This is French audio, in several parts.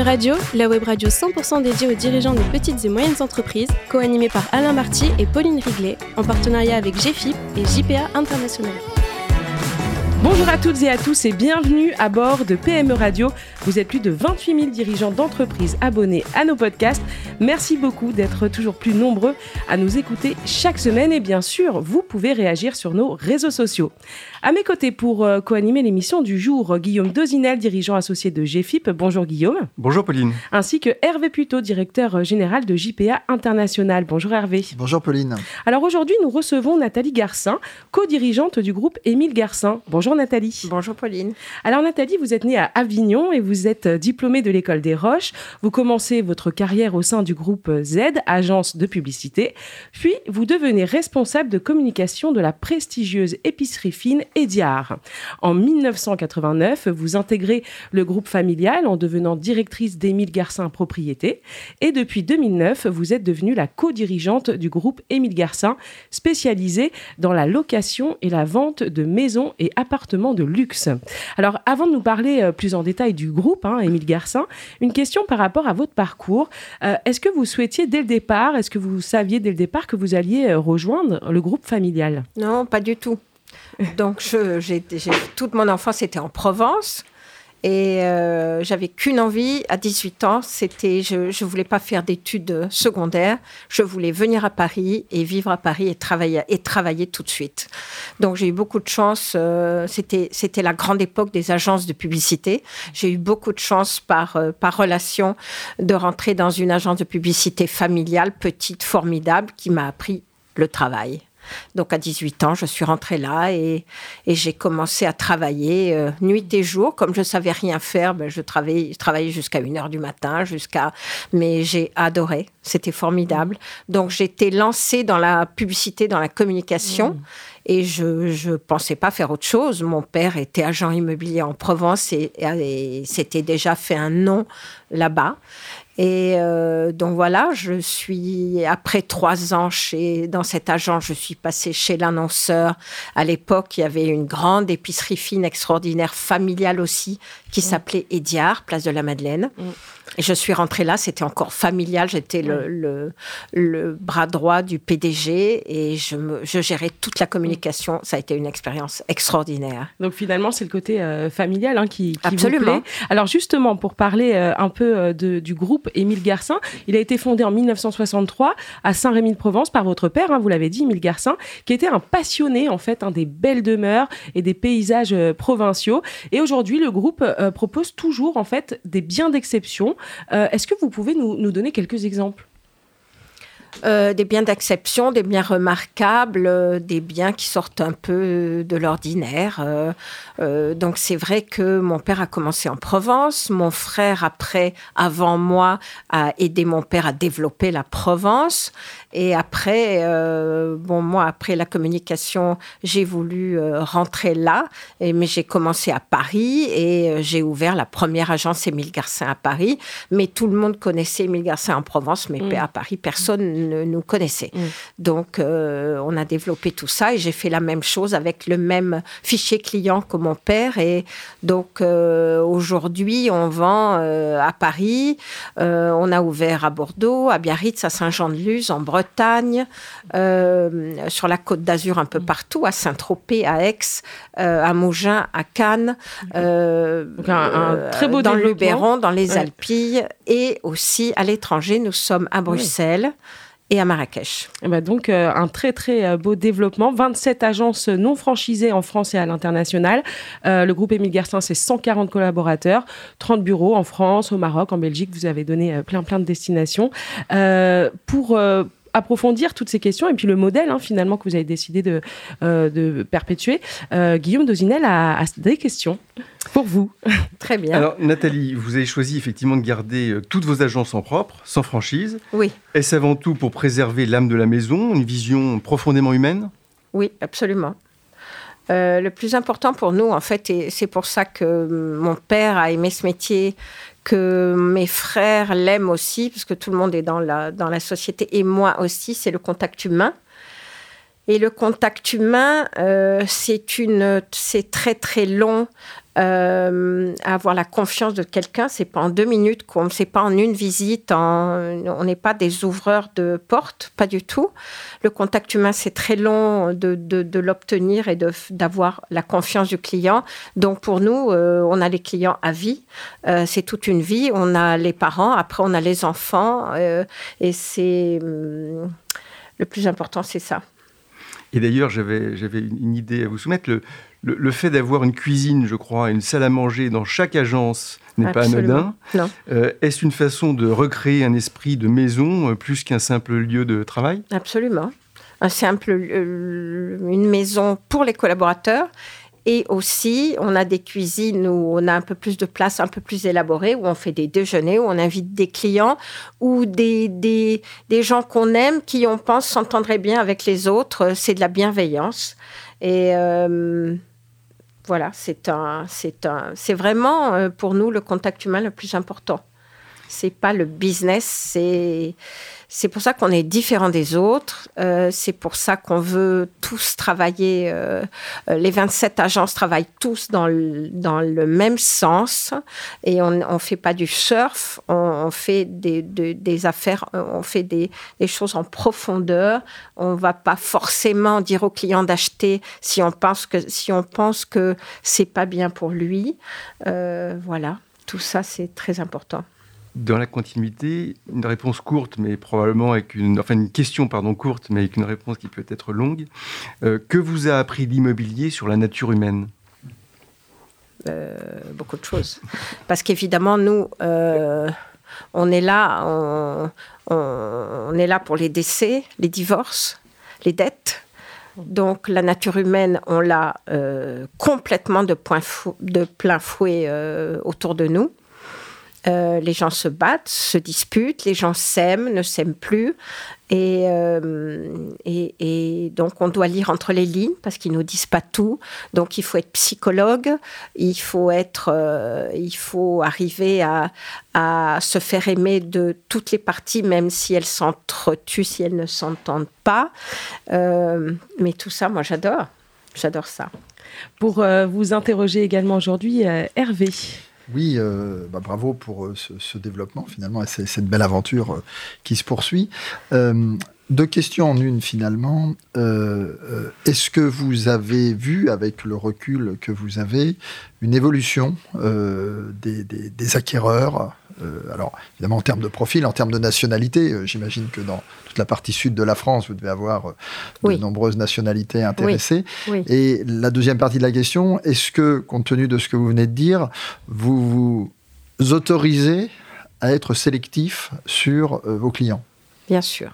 Radio, la web radio 100% dédiée aux dirigeants des petites et moyennes entreprises, co-animée par Alain Marty et Pauline Riglet, en partenariat avec GFIP et JPA International. Bonjour à toutes et à tous et bienvenue à bord de PME Radio. Vous êtes plus de 28 000 dirigeants d'entreprises abonnés à nos podcasts. Merci beaucoup d'être toujours plus nombreux à nous écouter chaque semaine. Et bien sûr, vous pouvez réagir sur nos réseaux sociaux. À mes côtés pour co-animer l'émission du jour, Guillaume Dozinel, dirigeant associé de GFIP. Bonjour Guillaume. Bonjour Pauline. Ainsi que Hervé Puteau, directeur général de JPA International. Bonjour Hervé. Bonjour Pauline. Alors aujourd'hui, nous recevons Nathalie Garcin, co-dirigeante du groupe Émile Garcin. Bonjour Nathalie. Bonjour Pauline. Alors Nathalie, vous êtes née à Avignon et vous êtes diplômée de l'école des Roches. Vous commencez votre carrière au sein du groupe Z, agence de publicité. Puis vous devenez responsable de communication de la prestigieuse épicerie fine Ediard. En 1989, vous intégrez le groupe familial en devenant directrice d'Émile Garcin Propriété. Et depuis 2009, vous êtes devenue la co-dirigeante du groupe Émile Garcin, spécialisée dans la location et la vente de maisons et appartements de luxe. Alors, avant de nous parler plus en détail du groupe, Émile Garcin, une question par rapport à votre parcours. Est-ce que vous souhaitiez dès le départ, est-ce que vous saviez dès le départ que vous alliez rejoindre le groupe familial ? Non, pas du tout. Donc, toute mon enfance était en Provence. Et j'avais qu'une envie à 18 ans, c'était je voulais pas faire d'études secondaires, je voulais venir à Paris et vivre à Paris et travailler tout de suite. Donc j'ai eu beaucoup de chance, c'était la grande époque des agences de publicité. J'ai eu beaucoup de chance par relation de rentrer dans une agence de publicité familiale, petite, formidable, qui m'a appris le travail. Donc à 18 ans, je suis rentrée là et j'ai commencé à travailler nuit et jour. Comme je ne savais rien faire, je travaillais jusqu'à 1h du matin, mais j'ai adoré, c'était formidable. Donc j'étais lancée dans la publicité, dans la communication et je ne pensais pas faire autre chose. Mon père était agent immobilier en Provence et s'était déjà fait un nom là-bas. Et donc voilà, après 3 ans dans cette agence, je suis passée chez l'annonceur. À l'époque, il y avait une grande épicerie fine extraordinaire, familiale aussi, qui s'appelait Ediard, place de la Madeleine. Et je suis rentrée là, c'était encore familial, j'étais le bras droit du PDG et je gérais toute la communication. Ça a été une expérience extraordinaire. Donc finalement, c'est le côté familial qui Absolument. vous plaît. Alors justement, pour parler un peu du groupe Émile Garcin, il a été fondé en 1963 à Saint-Rémy-de-Provence par votre père, vous l'avez dit, Émile Garcin, qui était un passionné en fait des belles demeures et des paysages provinciaux. Et aujourd'hui, le groupe propose toujours en fait des biens d'exception. Est-ce que vous pouvez nous donner quelques exemples ? Des biens d'exception, des biens remarquables, des biens qui sortent un peu de l'ordinaire. Donc c'est vrai que mon père a commencé en Provence, mon frère avant moi, a aidé mon père à développer la Provence. Et après, moi, après la communication, j'ai voulu rentrer là, mais j'ai commencé à Paris et j'ai ouvert la première agence Émile Garcin à Paris. Mais tout le monde connaissait Émile Garcin en Provence, mais à Paris, personne ne nous connaissait. Donc, on a développé tout ça et j'ai fait la même chose avec le même fichier client que mon père. Et donc, aujourd'hui, on vend à Paris, on a ouvert à Bordeaux, à Biarritz, à Saint-Jean-de-Luz, en Bretagne, sur la Côte d'Azur un peu partout, à Saint-Tropez, à Aix, à Mougins, à Cannes, un très beau dans le développement. Luberon, dans les Alpilles et aussi à l'étranger. Nous sommes à Bruxelles. Et à Marrakech. Donc, un très, très beau développement. 27 agences non franchisées en France et à l'international. Le groupe Émile Garcin, c'est 140 collaborateurs, 30 bureaux en France, au Maroc, en Belgique. Vous avez donné plein de destinations. Pour approfondir toutes ces questions et puis le modèle finalement que vous avez décidé de perpétuer, Guillaume Dozinel a des questions pour vous. Très bien. Alors Nathalie, vous avez choisi effectivement de garder toutes vos agences en propre, sans franchise. Oui. Est-ce avant tout pour préserver l'âme de la maison, une vision profondément humaine ? Oui, absolument. Le plus important pour nous, en fait, et c'est pour ça que mon père a aimé ce métier, que mes frères l'aiment aussi, parce que tout le monde est dans la société, et moi aussi, c'est le contact humain. Et le contact humain, c'est très très long. Avoir la confiance de quelqu'un, c'est pas en 2 minutes, c'est pas en une visite, on n'est pas des ouvreurs de portes, pas du tout. Le contact humain, c'est très long de l'obtenir et d'avoir la confiance du client. Donc pour nous, on a les clients à vie, c'est toute une vie. On a les parents, après on a les enfants, et c'est le plus important, c'est ça. Et d'ailleurs, j'avais une idée à vous soumettre. Le fait d'avoir une cuisine, je crois, une salle à manger dans chaque agence n'est Absolument. pas anodin. Non. Est-ce une façon de recréer un esprit de maison plus qu'un simple lieu de travail ? Absolument. Une maison pour les collaborateurs. Et aussi, on a des cuisines où on a un peu plus de place, un peu plus élaborée, où on fait des déjeuners, où on invite des clients, ou des gens qu'on aime, qui, on pense, s'entendraient bien avec les autres. C'est de la bienveillance. Et voilà, c'est vraiment, pour nous, le contact humain le plus important. C'est pas le business, c'est pour ça qu'on est différent des autres. C'est pour ça qu'on veut tous travailler. Les 27 agences travaillent tous dans le même sens. Et on fait pas du surf. On fait des affaires. On fait des choses en profondeur. On va pas forcément dire au client d'acheter si on pense que c'est pas bien pour lui. Voilà. Tout ça, c'est très important. Dans la continuité, une réponse courte, mais probablement une question courte, mais avec une réponse qui peut être longue. Que vous a appris l'immobilier sur la nature humaine ? Beaucoup de choses. Parce qu'évidemment, nous, on est là pour les décès, les divorces, les dettes. Donc, la nature humaine, on l'a complètement de plein fouet autour de nous. Les gens se battent, se disputent, les gens s'aiment, ne s'aiment plus. Et donc, on doit lire entre les lignes parce qu'ils ne nous disent pas tout. Donc, il faut être psychologue, il faut arriver à se faire aimer de toutes les parties, même si elles s'entretuent, si elles ne s'entendent pas. Mais tout ça, moi, j'adore. J'adore ça. Pour vous interroger également aujourd'hui, Hervé. Oui, bravo pour ce développement finalement et cette belle aventure qui se poursuit. 2 questions en une finalement. Est-ce que vous avez vu, avec le recul que vous avez, une évolution des acquéreurs alors évidemment en termes de profil, en termes de nationalité, j'imagine que dans toute la partie sud de la France, vous devez avoir de nombreuses nationalités intéressées. Oui. Et la deuxième partie de la question, est-ce que, compte tenu de ce que vous venez de dire, vous vous autorisez à être sélectif sur vos clients ? Bien sûr.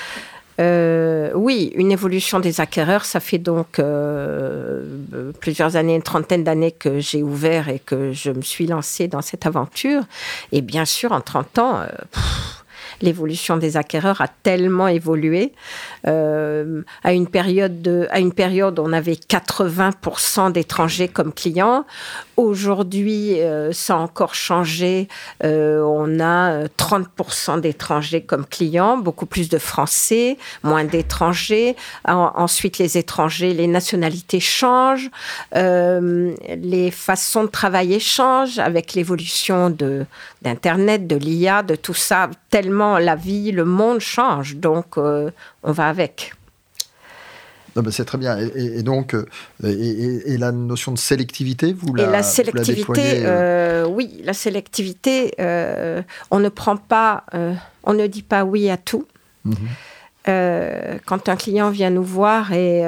Oui, une évolution des acquéreurs, ça fait donc plusieurs années, une trentaine d'années que j'ai ouvert et que je me suis lancée dans cette aventure. Et bien sûr, en 30 ans, l'évolution des acquéreurs a tellement évolué. À une période, on avait 80% d'étrangers comme clients. Aujourd'hui, ça a encore changé. On a 30% d'étrangers comme clients, beaucoup plus de Français, moins d'étrangers. Ensuite, les étrangers, les nationalités changent. Les façons de travailler changent avec l'évolution d'Internet, de l'IA, de tout ça. Tellement la vie, le monde change. Donc, on va avec. Non, mais c'est très bien. Et donc, et la notion de sélectivité, vous la déployez, oui, la sélectivité, on ne prend pas, on ne dit pas oui à tout. Mm-hmm. Quand un client vient nous voir et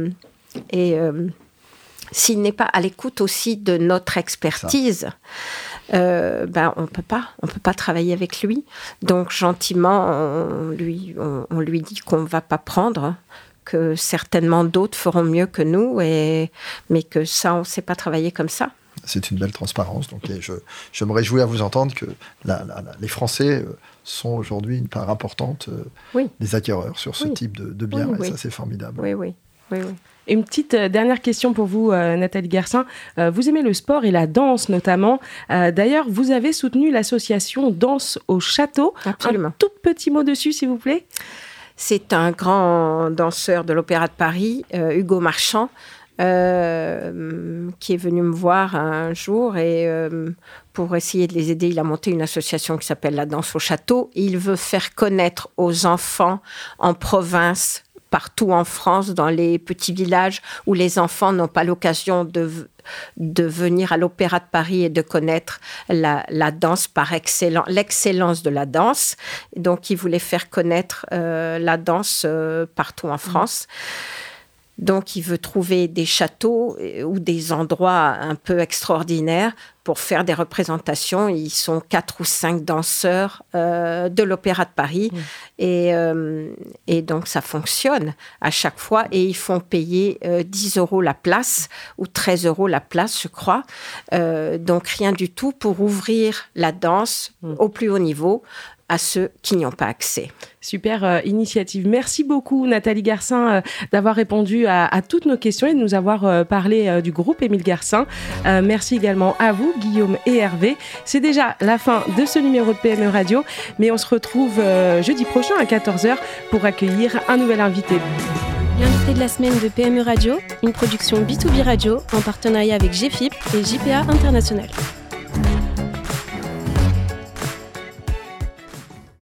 s'il n'est pas à l'écoute aussi de notre expertise, on peut pas travailler avec lui. Donc gentiment, on lui dit qu'on va pas prendre, que certainement d'autres feront mieux que nous, mais que ça, on sait pas travailler comme ça. C'est une belle transparence. Donc, je me réjouis à vous entendre que les Français sont aujourd'hui une part importante des acquéreurs sur ce type de biens. Et ça, c'est formidable. Oui. Une petite dernière question pour vous, Nathalie Garcin. Vous aimez le sport et la danse notamment. D'ailleurs, vous avez soutenu l'association Danse au Château. Absolument. Un tout petit mot dessus, s'il vous plaît. C'est un grand danseur de l'Opéra de Paris, Hugo Marchand, qui est venu me voir un jour et pour essayer de les aider, il a monté une association qui s'appelle La Danse au Château. Il veut faire connaître aux enfants en province, partout en France, dans les petits villages où les enfants n'ont pas l'occasion de venir à l'Opéra de Paris et de connaître la danse par excellence, l'excellence de la danse. Donc, il voulait faire connaître la danse partout en France. Donc, il veut trouver des châteaux ou des endroits un peu extraordinaires pour faire des représentations. Ils sont 4 ou 5 danseurs de l'Opéra de Paris. Et donc, ça fonctionne à chaque fois. Et ils font payer 10 € la place ou 13 € la place, je crois. Donc, rien du tout pour ouvrir la danse au plus haut niveau à ceux qui n'y ont pas accès. Super initiative. Merci beaucoup Nathalie Garcin d'avoir répondu à toutes nos questions et de nous avoir parlé du groupe Émile Garcin. Merci également à vous Guillaume et Hervé. C'est déjà la fin de ce numéro de PME Radio, mais on se retrouve jeudi prochain à 14h pour accueillir un nouvel invité. L'invité de la semaine de PME Radio, une production B2B Radio en partenariat avec GFIP et JPA International.